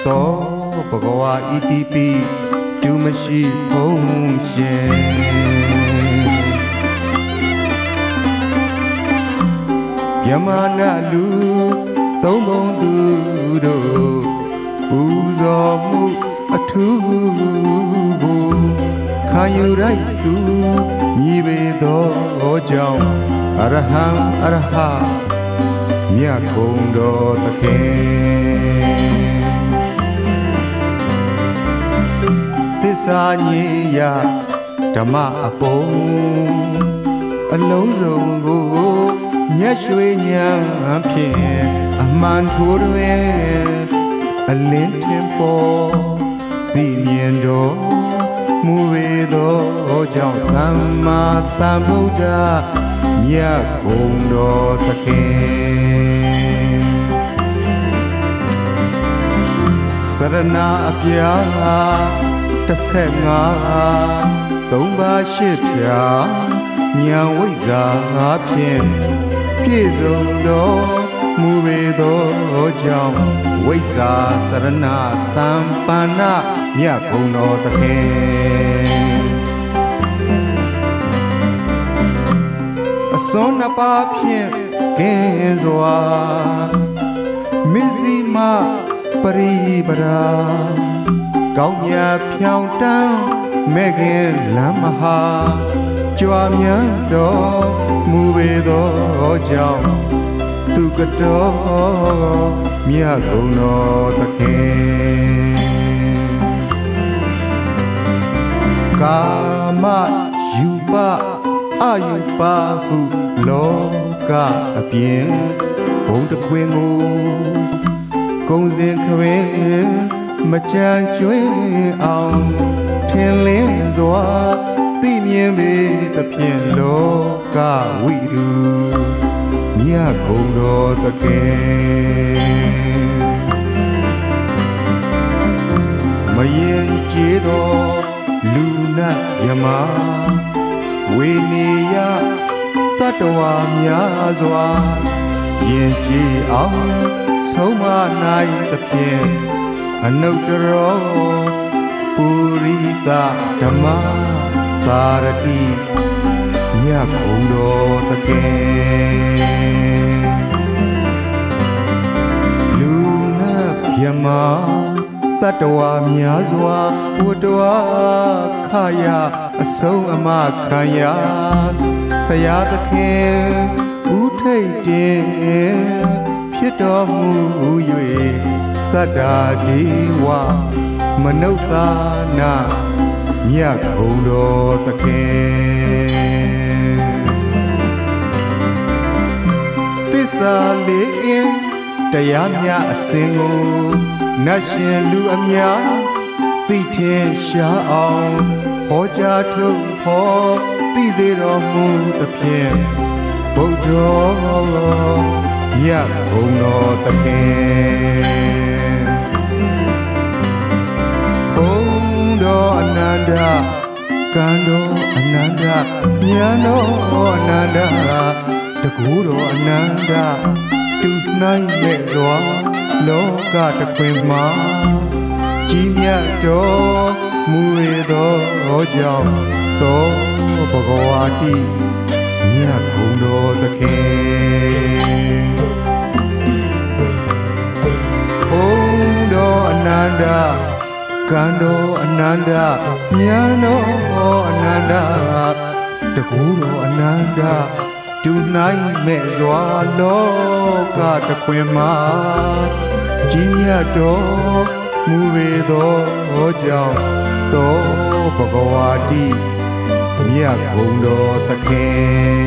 သောဘဂဝါ ETP ဒုမရှိဖုံးရှင်မြမနာလူသုံးပုံသူတို့ပူဇော်မှုအထူးကိုခံယူလိုက်သူညီပေသောကြောင့်အရဟံအရဟမြတ်ကုန်တော်သခင်သစ္စာညီယဓမ္မအပုံအလုံးစုံကိုမြတ်ရွှေဉာဏ်ဖြင့်အမှန်ထိုးတွင်အလင်းထင်ပေါ်သိမြင်တော်မူဝေသောကြောင့်သမ္မာသမ္ဗုဒ္ဓမြတ်ကုန်တော်သခင်စရဏအပြာ15သုံးပါးရှိဖြာဉာဏ်ဝိဇ္ဇာဖြင့်ပြည့်စုံတော်မူပေသောကြောင့်ဝိဇ္ဇာစရဏတံပါဏမြတ်ဘုံတော်သခင်အစွန်းနှစ်ပါးဖြင့်ကင်းစွာမစ္စည်းမပရိပရာကောင်းမြတ်ဖြောင်းတန်းမဲ့ခင်လမ်းမဟာကြွားမြတ်တော်မူပေသောကြောင့်သူကတော်မြတ်ဘုံတော်သခင်ကာမယူပအာယုပဟုလောကအပြင်ဘုံတခွင်ကိုကုံစင်ခွင်မကြမ်းကျွင်းအောင်ထင်လင်းစွာသိမြင်ပေသဖြင့်လောကဝိတုမြတ်ဘုံတော်သခင်မရင်ကျေသောလူနာယမဝေနေယသတ္တဝါများစွာယဉ်ကျေးအောင်ဆုံးမနိုင်သဖြင့်အနုတ္တရောပုရိသဓမ္မသာရတိမြတ်ဘုံတော်သခင်လူနာမြမတတ္တဝါများစွာဝတ္တဝါခယအဆုံးအမခံရဆရာသခင်ဥထိတ်တင်ဖြစ်တော်မူ၍သတ္တာဒေဝမနုဿာနာမြတ်ဘုံတော်သခင်သစ္စာလေးအင်းတရားမြတ်အစဉ်ကိုနတ်ရှင်လူအများသိထင်ရှားအောင်ဟောကြားထုတ်ဖော်သိစေတော်မူသဖြင့်ဘုဒ္ဓမြတ်ဘုံတော်သခင်ဘုံတော်အနန္တကံတော်အနန္တဉာဏ်တော်အနန္တတကူတော်အနန္တတူနိုင်မဲ့စွာလောကတခွင်မှာကြီးမြတ်တော်မူဝေသောကြောင့်သောဘဂဝါတိမြတ်ဘုံတော်သခင်ဘုံတော်အနန္တကံတော်အနန္တဉာဏ်တော်အနန္တတကူတော်အနန္တတူနိုင်မဲ့စွာလောကတခွင်မှာကြီးမြတ်တော်မူပေသောကြောင့်သောဘဂဝါတိမြတ်ဘုံတော်သခင်